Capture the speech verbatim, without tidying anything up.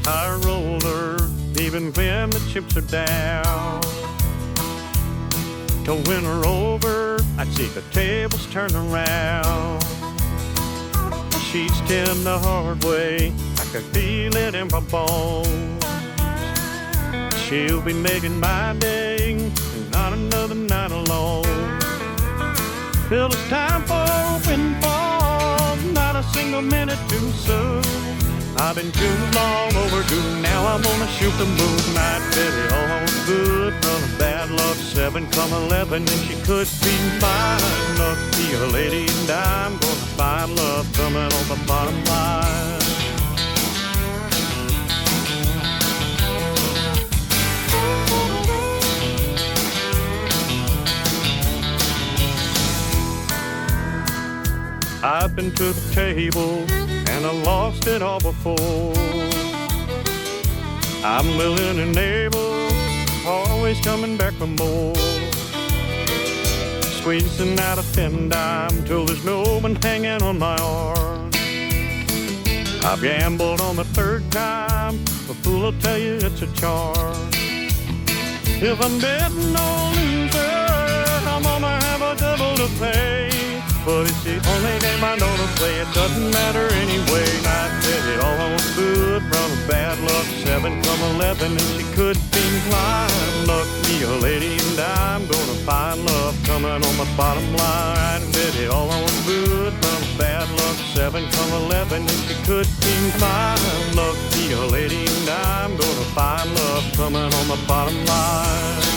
high roller, even when the chips are down. To win her over, I'd see the tables turn around. She's ten the hard way, I could feel it in my bones. She'll be making my day, and not another night alone. Till it's time for a windfall, not a single minute too soon. I've been too long overdue, now I'm gonna shoot the moon. Night Betty, all good from a bad luck, seven come eleven, and she could be mine. Luck be a lady, and I'm gonna find love coming on the bottom line. I've been to the table and I lost it all before. I'm willing and able, always coming back for more. Squeezing out a thin dime till there's no one hanging on my arm. I've gambled on the third time, a fool will tell you it's a charm. If I'm betting on losing, I'm gonna have a double to pay. But it's the only game I know to play, it doesn't matter anyway. Night Betty, all good from a bad luck, seven come eleven, and she could be mine. Luck me a lady, and I'm gonna find love coming on the bottom line. Night Betty, all good from a bad luck, seven come eleven, and she could be mine. Luck me a lady, and I'm gonna find love coming on the bottom line.